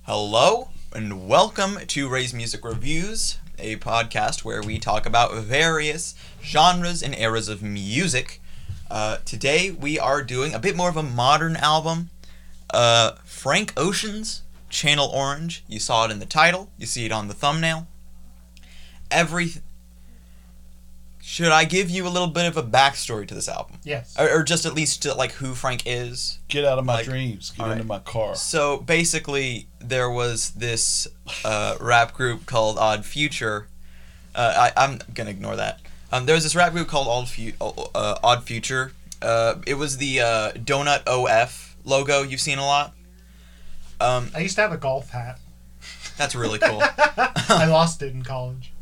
Hello, and welcome to Ray's Music Reviews, a podcast where we talk about various genres and eras of music. Today we are doing a bit more of a modern album, Frank Ocean's Channel Orange. You saw it in the title, you see it on the thumbnail. Should I give you a little bit of a backstory to this album? Yes. Or just at least to, who Frank is? Get out of my dreams. Get into my car. So basically, there was this rap group called Odd Future. I'm gonna ignore that. There was this rap group called Odd Future. It was the Donut OF logo you've seen a lot. I used to have a golf hat. That's really cool. I lost it in college.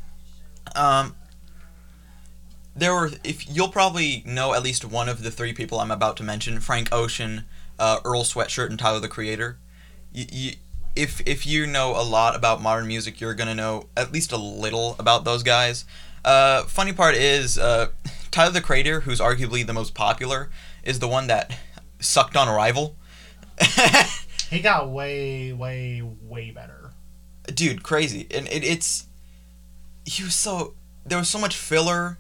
You'll probably know at least one of the three people I'm about to mention: Frank Ocean, Earl Sweatshirt, and Tyler the Creator. If you know a lot about modern music, you're gonna know at least a little about those guys. Funny part is, Tyler the Creator, who's arguably the most popular, is the one that sucked on Arrival. He got way better. Dude, crazy, and there was so much filler.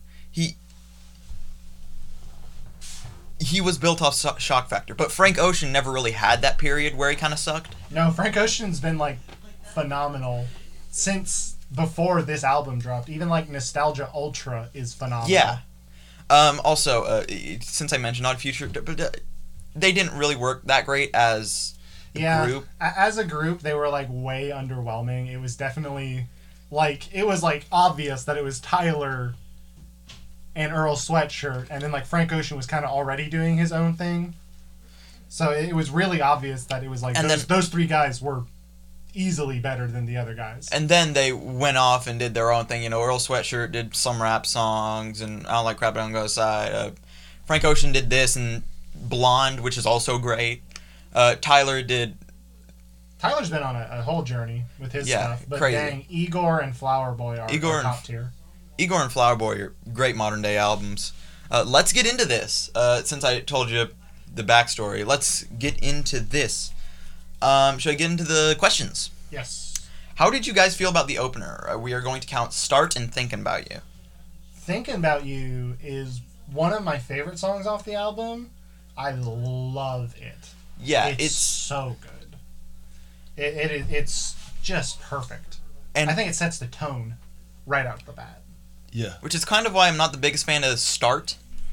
He was built off Shock Factor, but Frank Ocean never really had that period where he kind of sucked. No, Frank Ocean's been phenomenal since before this album dropped. Even Nostalgia Ultra is phenomenal. Yeah. Also, since I mentioned Odd Future, they didn't really work that great as a group. As a group, they were way underwhelming. It was definitely obvious that it was Tyler and Earl Sweatshirt, and then Frank Ocean was kind of already doing his own thing. So it was really obvious that it was those three guys were easily better than the other guys. And then they went off and did their own thing. Earl Sweatshirt did some rap songs, and I Don't Like Crap, I Don't Go Outside. Frank Ocean did this and Blonde, which is also great. Tyler's been on a whole journey with his stuff. But crazy. Dang, Igor and Flower Boy are top tier. Igor and Flower Boy are great modern day albums. Let's get into this. Since I told you the backstory, let's get into this. Should I get into the questions? Yes. How did you guys feel about the opener? We are going to count Start and Thinking About You. Thinking About You is one of my favorite songs off the album. I love it. Yeah, it's so good. It's just perfect. And I think it sets the tone right out the bat. Yeah. Which is kind of why I'm not the biggest fan of Start.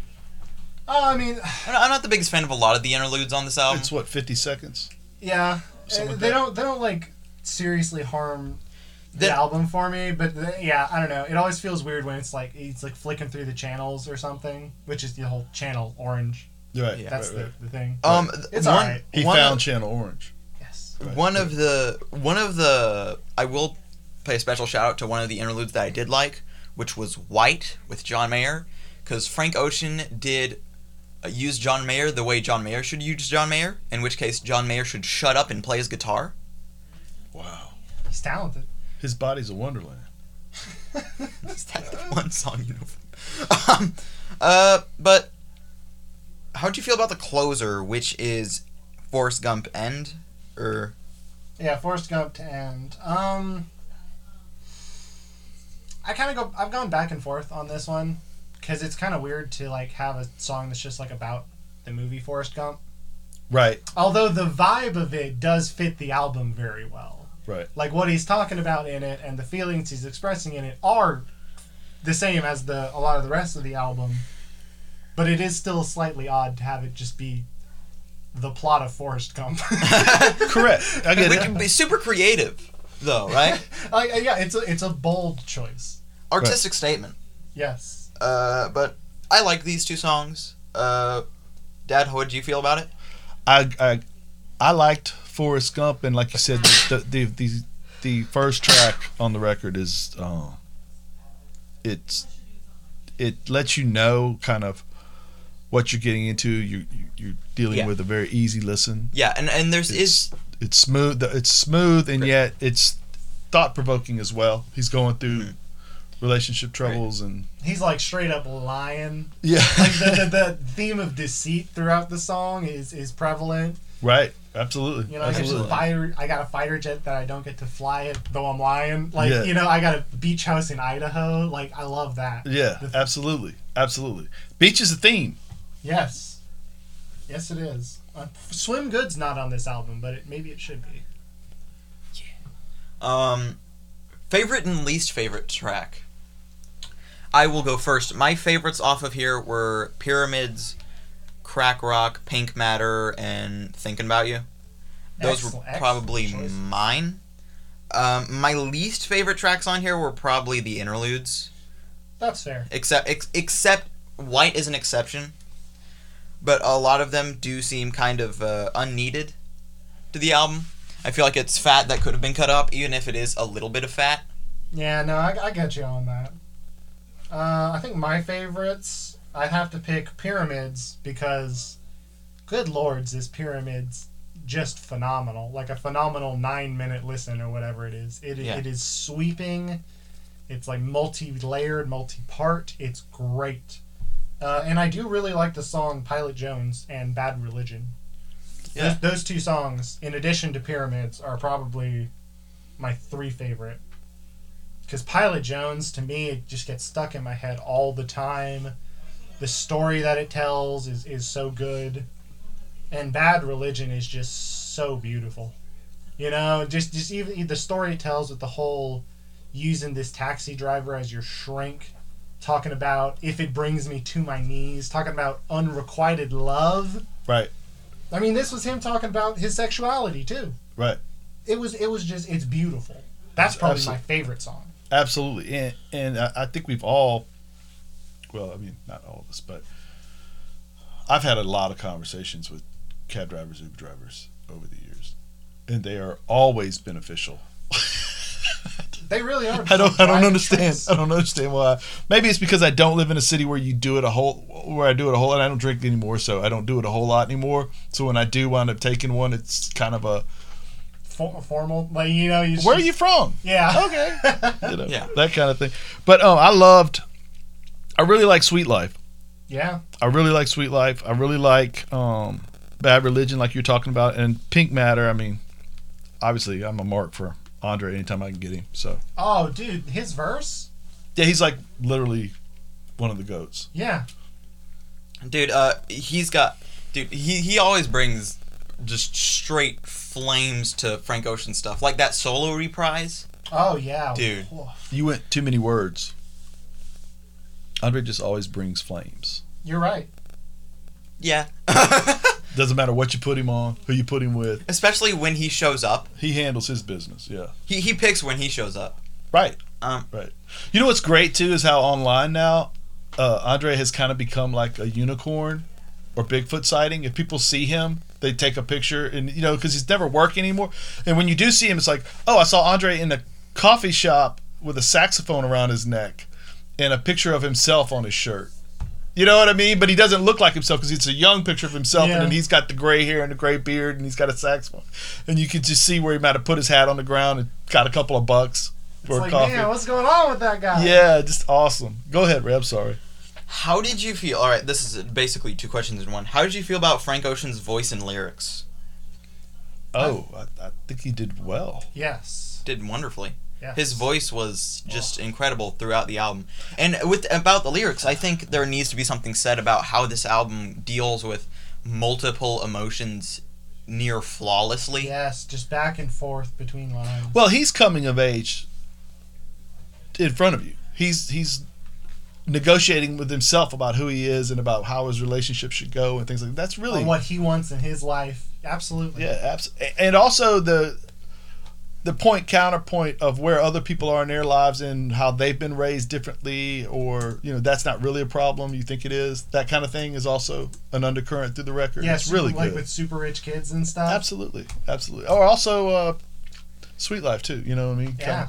I mean, I'm not the biggest fan of a lot of the interludes on this album. It's 50 seconds? Yeah. They don't seriously harm the album for me, but I don't know. It always feels weird when it's he's flicking through the channels or something, which is the whole Channel Orange. Right. Yeah, that's the thing. It's alright. He found Channel Orange. Yes. Right. One of the I will pay a special shout out to one of the interludes that I did like, which was White with John Mayer, because Frank Ocean did use John Mayer the way John Mayer should use John Mayer, in which case John Mayer should shut up and play his guitar. Wow. He's talented. His body's a wonderland. Is that the one song you know? But how'd you feel about the closer, which is Forrest Gump End? Yeah, Forrest Gump to End. I've gone back and forth on this one, because it's kind of weird to have a song that's just about the movie Forrest Gump. Right. Although the vibe of it does fit the album very well. Right. What he's talking about in it and the feelings he's expressing in it are the same as a lot of the rest of the album, but it is still slightly odd to have it just be the plot of Forrest Gump. Correct. I get it. We can be super creative, though, right? Yeah, it's a bold choice. Artistic statement. Yes. But I like these two songs. Dad, how did you feel about it? I liked Forrest Gump, and like you said, the first track on the record is it lets you know kind of what you're getting into. You're dealing with a very easy listen. Yeah, and it's smooth. It's smooth, and yet it's thought provoking as well. He's going through relationship troubles, and he's straight up lying. Yeah. The theme of deceit throughout the song is prevalent. Right. Absolutely. You know, I Absolutely. got a fighter jet that I don't get to fly it, though I'm lying. Like, Yeah. you know, I got a beach house in Idaho. Like, I love that. Yeah. Absolutely. Absolutely. Beach is a theme. Yes. Yes, it is. Swim Good's not on this album, but maybe it should be. Favorite and least favorite track. I will go first. My favorites off of here were Pyramids, Crack Rock, Pink Matter, and Thinking About You. Those were probably mine. My least favorite tracks on here were probably the interludes. That's fair. Except White is an exception. But a lot of them do seem kind of unneeded to the album. I feel like it's fat that could have been cut up, even if it is a little bit of fat. Yeah, no, I get you on that. I think my favorites, I'd have to pick Pyramids because, good lords, this Pyramids just phenomenal. Like a phenomenal 9-minute listen or whatever it is. It is sweeping. It's like multi-layered, multi-part. It's great. And I do really like the song Pilot Jones and Bad Religion. Yeah. Those two songs, in addition to Pyramids, are probably my 3 favorite. Because Pilot Jones, to me, it just gets stuck in my head all the time. The story that it tells is so good. And Bad Religion is just so beautiful. You know, just even the story it tells with the whole using this taxi driver as your shrink, talking about if it brings me to my knees, talking about unrequited love. Right. I mean, this was him talking about his sexuality too. Right. It was just, it's beautiful. That's probably my favorite song. Absolutely. And I think we've all, well, I mean, not all of us, but I've had a lot of conversations with cab drivers, Uber drivers over the years, and they are always beneficial. They really are. I don't understand. I don't understand why. Maybe it's because I don't live in a city where I do it a whole, and I don't drink anymore, so I don't do it a whole lot anymore. So when I do wind up taking one, it's kind of a formal, like, you know. Where are you from? Yeah. Okay. You know, Yeah. that kind of thing. But I really like Sweet Life. Yeah. I really like Sweet Life. I really like Bad Religion, like you're talking about, and Pink Matter. I mean, obviously, I'm a mark for Andre anytime I can get him. So. Oh, dude, his verse. Yeah, he's like literally one of the goats. Yeah. Dude, he always brings just straight flames to Frank Ocean stuff. Like that solo reprise. Oh, yeah. Dude. You went too many words. Andre just always brings flames. You're right. Yeah. Doesn't matter what you put him on, who you put him with. Especially when he shows up. He handles his business, yeah. He picks when he shows up. Right. Right. You know what's great, too, is how online now, Andre has kind of become like a unicorn or Bigfoot sighting. If people see him, they take a picture, and you know, because he's never working anymore. And when you do see him, it's like, oh, I saw Andre in a coffee shop with a saxophone around his neck and a picture of himself on his shirt. You know what I mean? But he doesn't look like himself because it's a young picture of himself, and then he's got the gray hair and the gray beard, and he's got a saxophone. And you can just see where he might have put his hat on the ground and got a couple of bucks for a coffee. Man, what's going on with that guy? Yeah, just awesome. Go ahead, Ray. I'm sorry. How did you feel? All right, this is basically 2 questions in one. How did you feel about Frank Ocean's voice and lyrics? Oh, I think he did well. Yes. Did wonderfully. Yes. His voice was just incredible throughout the album. And about the lyrics, I think there needs to be something said about how this album deals with multiple emotions near flawlessly. Yes, just back and forth between lines. Well, he's coming of age in front of you. He's negotiating with himself about who he is and about how his relationship should go and things like that. That's really what he wants in his life. Absolutely. Yeah, absolutely. And also the counterpoint of where other people are in their lives and how they've been raised differently, or that's not really a problem, you think it is. That kind of thing is also an undercurrent through the record. Yeah, it's really like good. with super rich kids and stuff. Absolutely. Or also Sweet Life too. You know what I mean? Yeah.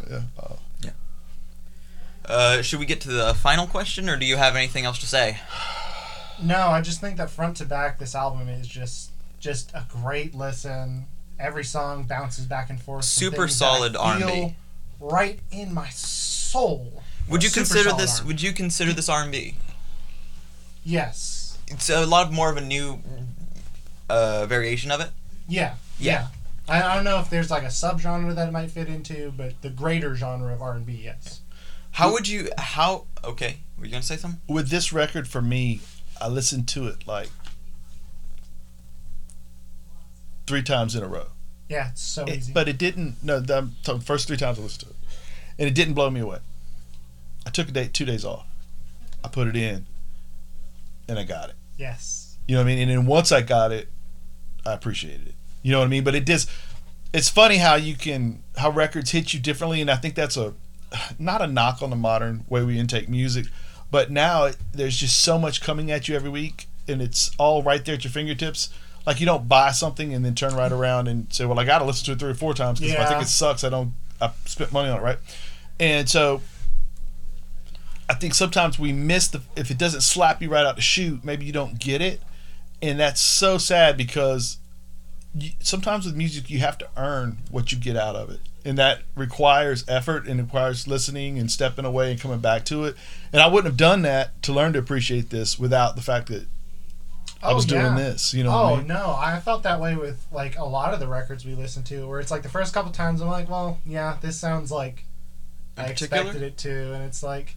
Should we get to the final question, or do you have anything else to say? No, I just think that front to back, this album is just a great listen. Every song bounces back and forth. Super solid R&B. Right in my soul. Would you consider this? Would you consider this R&B? Yes. It's a lot more of a new variation of it. Yeah. Yeah. I don't know if there's like a subgenre that it might fit into, but the greater genre of R&B, yes. Okay, were you gonna say something? With this record, for me, I listened to it like 3 times in a row. Yeah, it's so easy. But it didn't. No, the first 3 times I listened to it, and it didn't blow me away. I took 2 days off. I put it in, and I got it. Yes. You know what I mean? And then once I got it, I appreciated it. You know what I mean? But it's funny how records hit you differently, and I think that's not a knock on the modern way we intake music, but now there's just so much coming at you every week, and it's all right there at your fingertips. Like, you don't buy something and then turn right around and say, well, I got to listen to it 3 or 4 times because if I think it sucks, I spent money on it, right? And so I think sometimes we miss if it doesn't slap you right out the chute, maybe you don't get it. And that's so sad because sometimes with music you have to earn what you get out of it, and that requires effort and requires listening and stepping away and coming back to it. And I wouldn't have done that to learn to appreciate this without the fact that I was doing this. You know what I mean? No, I felt that way with like a lot of the records we listened to, where it's like the first couple times I'm like, well, yeah, this sounds like I expected it to, and it's like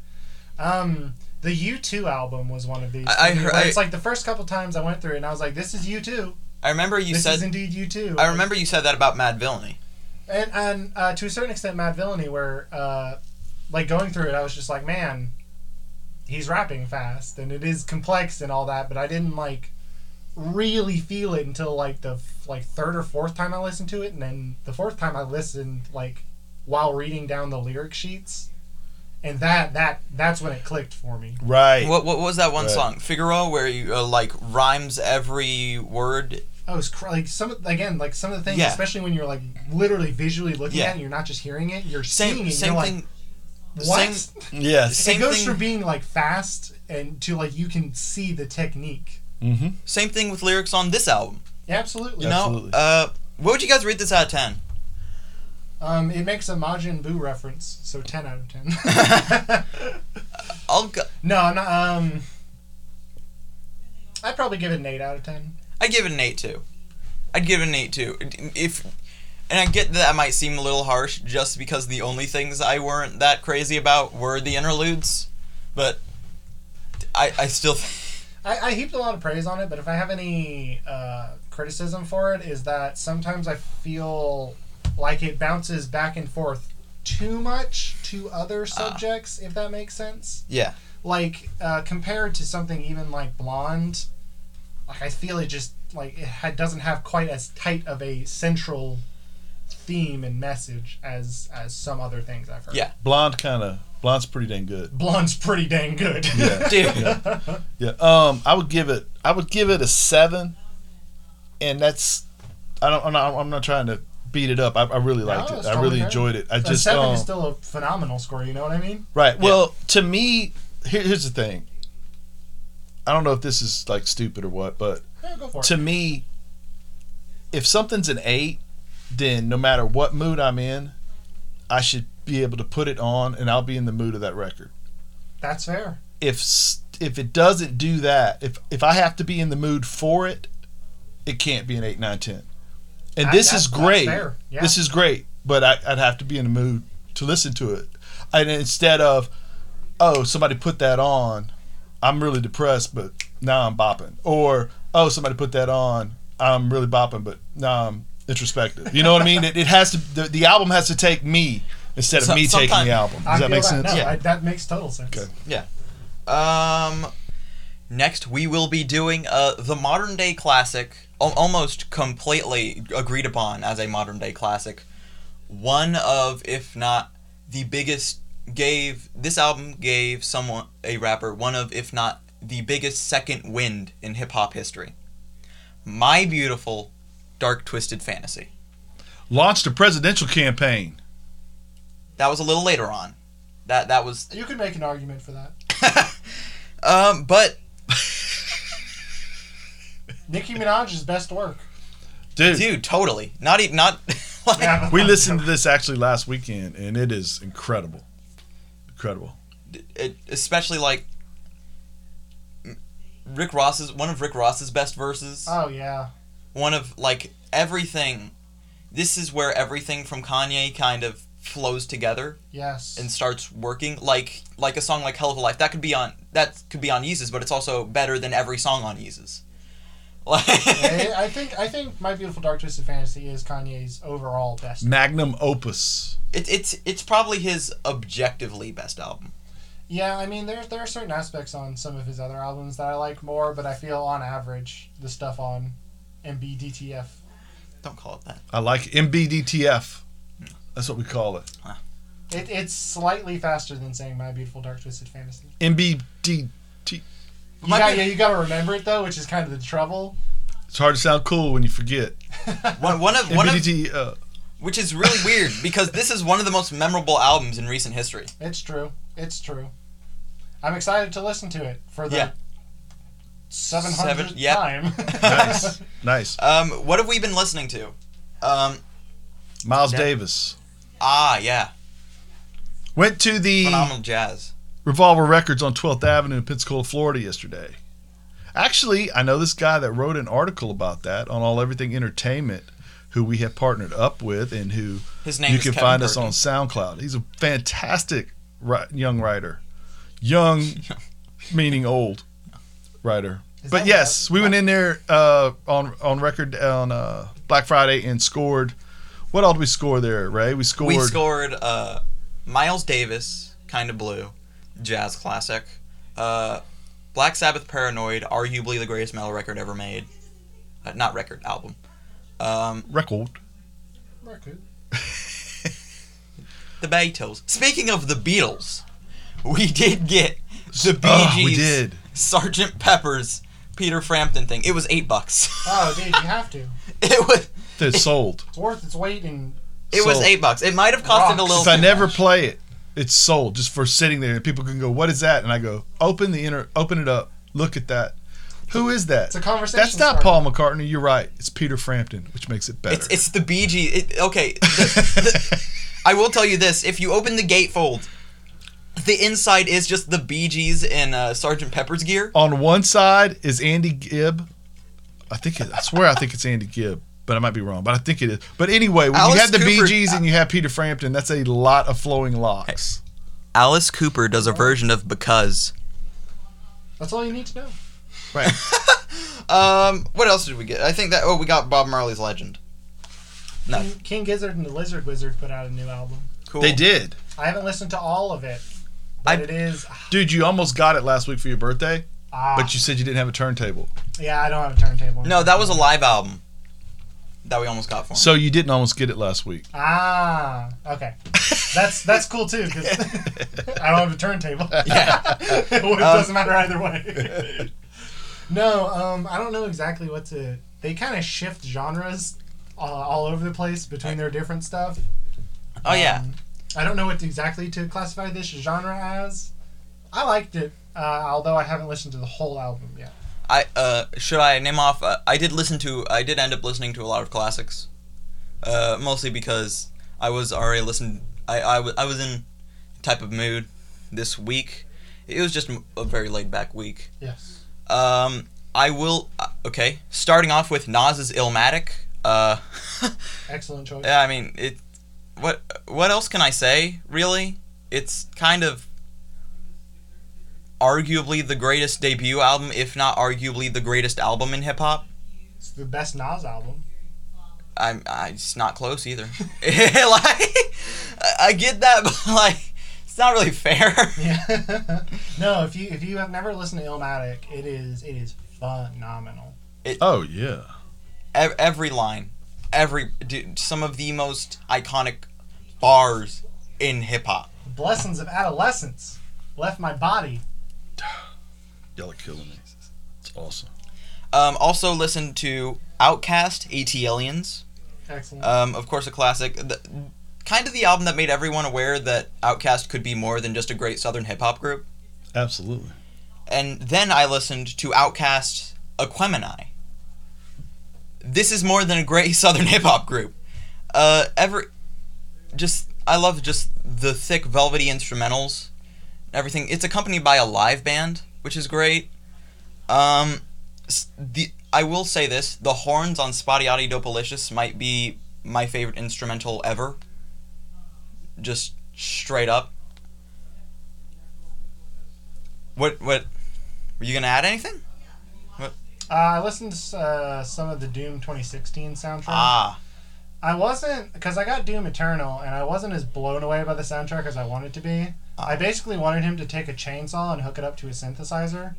the U2 album was one of these. It's like the first couple times I went through it and I was like, this is U2. I remember you this said is indeed U2. I remember you said that about Mad Villainy. And to a certain extent, Mad Villainy, where like going through it, I was just like, man, he's rapping fast and it is complex and all that, but I didn't like really feel it until like the third or fourth time I listened to it, and then the fourth time I listened like while reading down the lyric sheets. And that's when it clicked for me. Right. What was that one song, Figaro, where you like rhymes every word? Oh, it's like some of the things, especially when you're like literally visually looking at it, and you're not just hearing it, you're seeing it. Same you're thing. Like, what? Yes. It goes from being like fast and to like you can see the technique. Mm-hmm. Same thing with lyrics on this album. Yeah, absolutely. You know, what would you guys rate this out of 10? It makes a Majin Buu reference, so 10 out of 10. I'll go. No, I'm not. I'd probably give it an 8 out of 10. I'd give it an 8 too. And I get that might seem a little harsh, just because the only things I weren't that crazy about were the interludes, but I still. I heaped a lot of praise on it, but if I have any criticism for it, is that sometimes I feel like it bounces back and forth too much to other subjects, if that makes sense. Yeah. Like, compared to something even like Blonde, like I feel it just, like, doesn't have quite as tight of a central theme and message as some other things I've heard. Yeah. Blonde's pretty dang good. Blonde's pretty dang good. Yeah. Dude. Yeah. I would give it a 7, and that's, I'm not trying to beat it up. I really liked it. I really enjoyed it. A 7 is still a phenomenal score, you know what I mean? Right. Well, to me, here's the thing. I don't know if this is like stupid or what, but go for to it. me, if something's an 8, then no matter what mood I'm in, I should be able to put it on and I'll be in the mood of that record. That's fair. If it doesn't do that, if I have to be in the mood for it, it can't be an 8, 9, 10. And this is great. Fair. Yeah. This is great, but I'd have to be in the mood to listen to it. And instead of, oh, somebody put that on, I'm really depressed, but now I'm bopping. Or, oh, somebody put that on, I'm really bopping, but now I'm introspective. You know what I mean? It has to. The album has to take me instead of me taking the album. Does that make sense? No, that makes total sense. Okay. Yeah. Next, we will be doing the modern day classic, almost completely agreed upon as a modern day classic. One of, if not the biggest, this album gave a rapper, one of, if not the biggest second wind in hip hop history. My Beautiful Dark Twisted Fantasy. Launched a presidential campaign. That was a little later on. That was. You could make an argument for that. But Nicki Minaj's best work. Dude, totally. Not. Like, we listened to this actually last weekend, and it is incredible. Incredible. Especially like one of Rick Ross's best verses. Oh yeah. One of like everything. This is where everything from Kanye kind of flows together Yes. and starts working. Like a song like Hell of a Life that could be on Yeezus, but it's also better than every song on Yeezus. I think My Beautiful Dark Twisted Fantasy is Kanye's overall best. Magnum opus. It's probably his objectively best album. Yeah, I mean there are certain aspects on some of his other albums that I like more, but I feel on average the stuff on MBDTF. Don't call it that. I like MBDTF. That's what we call it. It's slightly faster than saying My Beautiful Dark Twisted Fantasy. MBDT. You gotta remember it though, which is kind of the trouble. It's hard to sound cool when you forget. One of MBDT. which is really weird because this is one of the most memorable albums in recent history. It's true. I'm excited to listen to it for the 700th time. Nice. What have we been listening to? Miles Davis. Yeah. Went to the Phenomenal Jazz. Revolver Records on 12th Avenue in Pensacola, Florida yesterday. Actually, I know this guy that wrote an article about that on All Everything Entertainment, who we have partnered up with and who His name you is can Kevin find us on Perkins. SoundCloud. He's a fantastic young writer. Young, meaning old writer. Is But that yes, bad? we went in there on record on Black Friday and scored. What all did we score there, Ray? We scored Miles Davis, Kinda Blue, jazz classic. Black Sabbath, Paranoid, arguably the greatest metal record ever made. Not record, album. record. The Beatles. Speaking of the Beatles, we did get the Bee Gees We did. Sgt. Pepper's Peter Frampton thing. It was $8. Oh, dude, you have to. It was. It's sold. It's worth its weight in. It was Sold. $8. It might have costed a Rocks. little. If I too never much. play it, it's sold just for sitting there, and people can go, "What is that?" And I go, "Open it up, look at that. Who is that?" It's a conversation That's not starter. Paul McCartney. You're right. It's Peter Frampton, which makes it better. It's the Bee Gees. Okay. I will tell you this: if you open the gatefold, the inside is just the Bee Gees in Sgt. Pepper's gear. On one side is Andy Gibb. I swear it's Andy Gibb, but I might be wrong. But I think it is. But anyway, when Alice you have the Cooper- Bee Gees and you have Peter Frampton, that's a lot of flowing locks. Alice Cooper does a version of Because. That's all you need to know. Right. What else did we get? I think that we got Bob Marley's Legend. No. King Gizzard and the Lizard Wizard put out a new album. Cool. They did. I haven't listened to all of it, but it is. Dude, you almost got it last week for your birthday, Ah, but you said you didn't have a turntable. yeah, I don't have a turntable. No, that was a live album that we almost got for him. So you didn't almost get it last week. Ah, okay. That's cool too because I don't have a turntable. Yeah. It doesn't matter either way. No, I don't know exactly what to. They kind of shift genres all over the place between their different stuff. Oh yeah. I don't know what exactly to classify this genre as. I liked it, although I haven't listened to the whole album yet. Should I name off? I did end up listening to a lot of classics, mostly because I was already listening. I was in type of mood this week. It was just a very laid back week. Yes. I will. Okay, starting off with Nas's Illmatic. Excellent choice. Yeah, I mean it. What else can I say? Really, it's kind of arguably the greatest debut album, if not arguably the greatest album in hip hop. It's the best Nas album. It's not close either. Like, I get that, but like, it's not really fair. Yeah. No, if you have never listened to Illmatic, it is phenomenal. Oh yeah. Every line, some of the most iconic bars in hip hop. Blessings of Adolescence left my body. Y'all are killing me. It's awesome. Also listened to Outkast, AT-Aliens. Excellent. Of course, a classic. Kind of the album that made everyone aware that Outkast could be more than just a great southern hip hop group. Absolutely. And then I listened to Outkast's Aquemini. This is more than a great southern hip hop group. I love just the thick velvety instrumentals, everything. It's accompanied by a live band, which is great. I will say this: the horns on Spotty Dopalicious might be my favorite instrumental ever. Just straight up. What? Were you gonna add anything? I listened to some of the Doom 2016 soundtrack. Ah. I wasn't, because I got Doom Eternal, and I wasn't as blown away by the soundtrack as I wanted to be. I basically wanted him to take a chainsaw and hook it up to a synthesizer.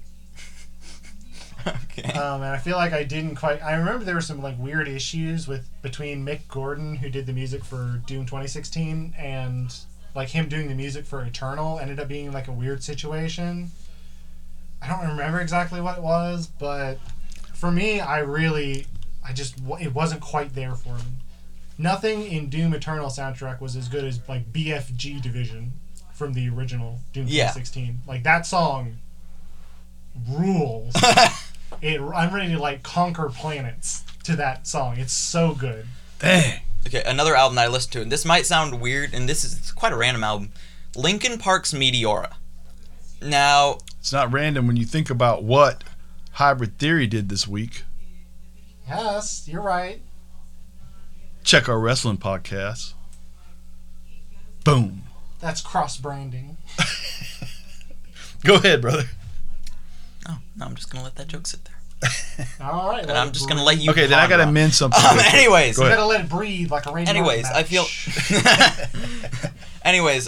Okay. And I feel like I didn't quite. I remember there were some like weird issues between Mick Gordon, who did the music for Doom 2016, and like him doing the music for Eternal ended up being like a weird situation. I don't remember exactly what it was, but for me, it wasn't quite there for me. Nothing in Doom Eternal soundtrack was as good as like BFG Division from the original Doom 2016. Like that song rules. I'm ready to like conquer planets to that song. It's so good. Dang. Okay, another album that I listened to, and this might sound weird, and it's quite a random album. Linkin Park's Meteora. Now, It's not random when you think about what Hybrid Theory did this week. Yes, you're right. Check our wrestling podcast. Boom. That's cross branding. Go ahead, brother. oh no, I'm just gonna let that joke sit there, All right. and I'm just gonna let you. Okay, then I gotta ponder on it. amend something. Anyways, Go You ahead. gotta let it breathe like a radio. Anyways, I feel. Anyways,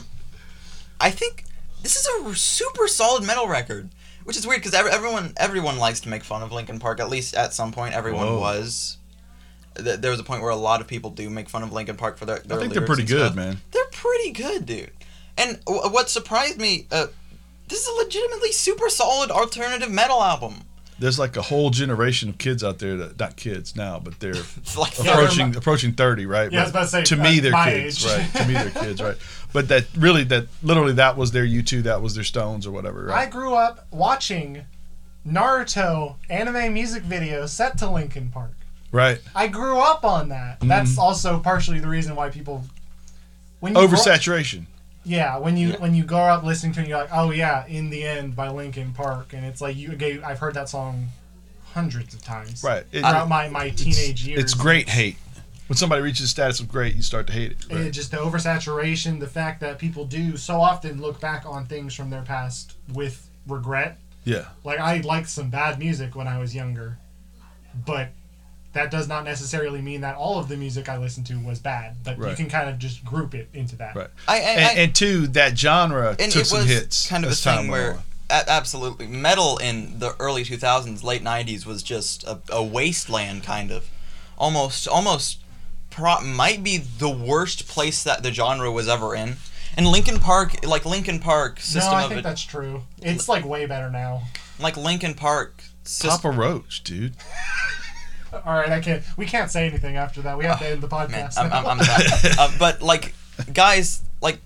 I think this is a super solid metal record, which is weird because everyone likes to make fun of Linkin Park. At least at some point, everyone Whoa. was. There was a point where a lot of people do make fun of Linkin Park for their I think they're lyrics pretty and good, stuff. man. They're pretty good, dude. And what surprised me, this is a legitimately super solid alternative metal album. There's like a whole generation of kids out there that, not kids now, but they're It's like Yeah, approaching 30, right? Yeah, I was But about to say, to me, they're my kids, age. right? To me, they're kids, right? But literally, that was their U2, that was their Stones or whatever, I right? grew up watching Naruto anime music videos set to Linkin Park. Right. I grew up on that. Mm-hmm. That's also partially the reason why people when you grow- Oversaturation. when you grow up listening to it, you're like, oh yeah, In the End by Linkin Park, and it's like I've heard that song hundreds of times. Right. Throughout my teenage years. It's great hate. When somebody reaches the status of great, you start to hate it. Right. Just the oversaturation, the fact that people do so often look back on things from their past with regret. Yeah. Like, I liked some bad music when I was younger, but that does not necessarily mean that all of the music I listened to was bad. But you Right. can kind of just group it into that. Right. I And two, that genre and took it some was hits. kind of a as time thing went where on. absolutely metal in the early 2000s, late 90s was just a wasteland kind of, almost might be the worst place that the genre was ever in. And Linkin Park, System No, I of think a, that's true. It's like way better now. like Linkin Park, Papa Roach, dude. All right, we can't say anything after that. We have to end the man, podcast. I'm sad. But guys like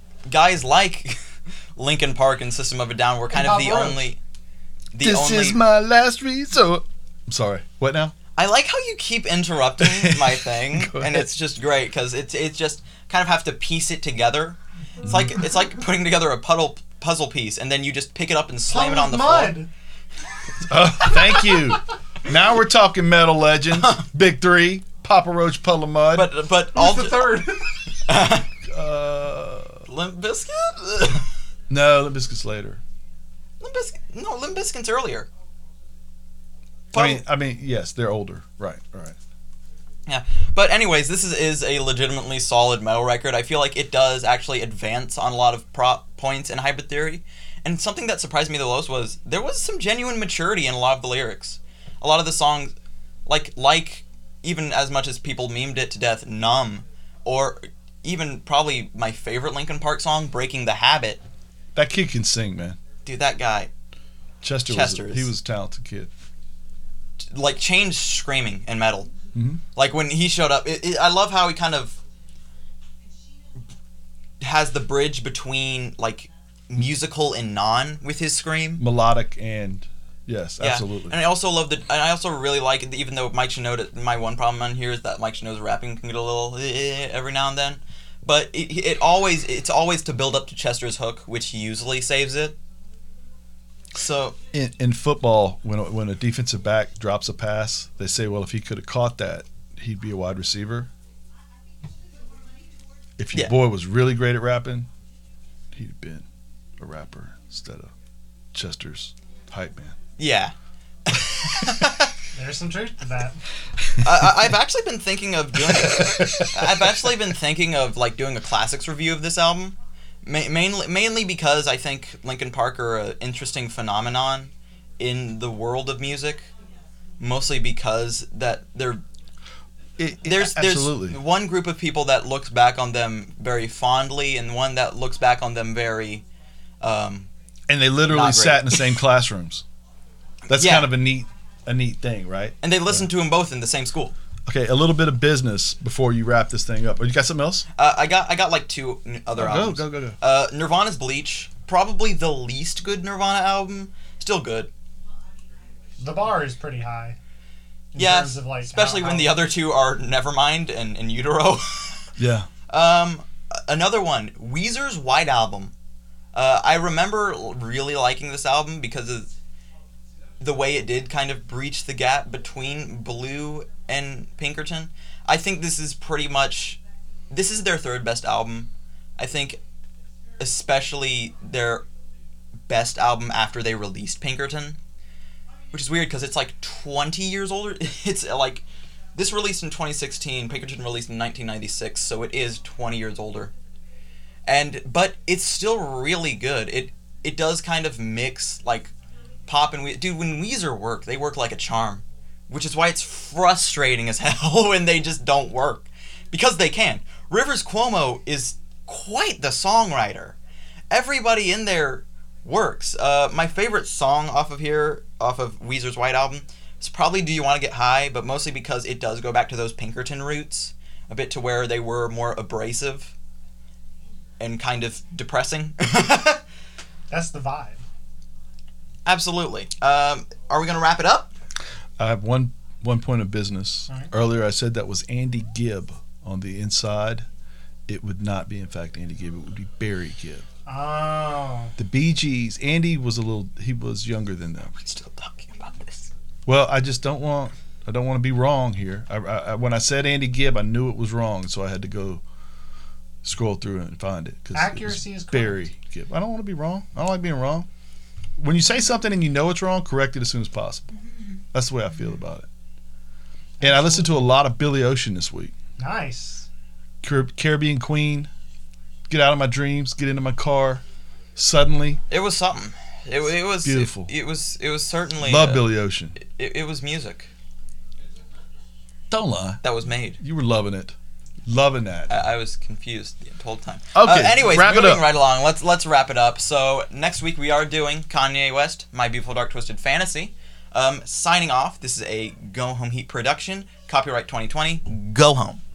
Linkin Park and System of a Down were kind of Papa the Roach. only. This is my last resort. I'm sorry. What now? I like how you keep interrupting my thing, Go and ahead. it's just great because it's just kind of have to piece it together. It's like putting together a puzzle piece, and then you just pick it up and slam it on the floor. Mud. Oh, thank you. Now we're talking metal legends. Big Three, Papa Roach, Puddle of Mud. But all Who's the third? Limp Bizkit. No, Limp Bizkit's later. Limp Bizkit's earlier. I mean, yes, they're older. Right. Yeah, but anyways, this is a legitimately solid metal record. I feel like it does actually advance on a lot of points in Hybrid Theory, and something that surprised me the most was there was some genuine maturity in a lot of the lyrics. A lot of the songs, like even as much as people memed it to death, Numb, or even probably my favorite Linkin Park song, Breaking the Habit. That kid can sing, man. Dude, that guy, Chester Chester's. he was a talented kid. changed screaming in metal. Mm-hmm. Like when he showed up, I love how he kind of has the bridge between like musical and non with his scream. Melodic and yes, Yeah. absolutely. And I also love and I also really like it, even though Mike Shinoda, my one problem on here is that Mike Shinoda's rapping can get a little every now and then, but it's always to build up to Chester's hook, which usually saves it. So In football, when a defensive back drops a pass, they say, well, if he could have caught that, he'd be a wide receiver. If your Yeah. boy was really great at rapping, he'd have been a rapper instead of Chester's hype man. yeah, There's some truth to that. I've actually been thinking of doing. I've actually been thinking of like doing a classics review of this album, mainly because I think Linkin Park are an interesting phenomenon in the world of music, mostly because that there's Absolutely. one group of people that looks back on them very fondly, and one that looks back on them very. And they literally Not great. sat in the same classrooms. That's Yeah. kind of a neat thing, right? And they listened to them both in the same school. Okay, a little bit of business before you wrap this thing up. Or you got something else? I got like two other albums. Go. Nirvana's Bleach, probably the least good Nirvana album. Still good. The bar is pretty high. In Yeah, terms of, like, especially how- when the other two are Nevermind and In Utero. Yeah. Another one, Weezer's White Album. I remember really liking this album because of the way it did kind of breach the gap between Blue and Pinkerton. I think this is their third best album. I think especially their best album after they released Pinkerton, which is weird because it's like 20 years older. It's like this released in 2016, Pinkerton released in 1996, so it is 20 years older. But it's still really good. It does kind of mix like pop and dude, when Weezer work, they work like a charm, which is why it's frustrating as hell when they just don't work, because they can. Rivers Cuomo is quite the songwriter. Everybody in there works. My favorite song off of Weezer's White Album is probably Do You Want to Get High, but mostly because it does go back to those Pinkerton roots a bit, to where they were more abrasive and kind of depressing. That's the vibe. Absolutely. Are we going to wrap it up? I have one point of business. All right. Earlier I said that was Andy Gibb on the inside. It would not be, in fact, Andy Gibb. It would be Barry Gibb. Oh. The Bee Gees. Andy was he was younger than them. We're still talking about this. Well, I don't want to be wrong here. I when I said Andy Gibb, I knew it was wrong, so I had to go scroll through it and find it. 'Cause Accuracy it was is correct. Barry Gibb. I don't want to be wrong. I don't like being wrong. When you say something and you know it's wrong, correct it as soon as possible. That's the way I feel about it. And I listened to a lot of Billy Ocean this week. Nice. Caribbean Queen, Get Out of My Dreams, Get Into My Car, Suddenly. It was something. It was Beautiful. It was certainly Love Billy Ocean. It was music Don't lie. that was made. You were loving it. Loving that. I was confused the whole time. Okay, Anyways, wrap it moving up. right along. Let's wrap it up. So next week we are doing Kanye West, My Beautiful Dark Twisted Fantasy. Signing off. This is a Go Home Heat production. Copyright 2020. Go home.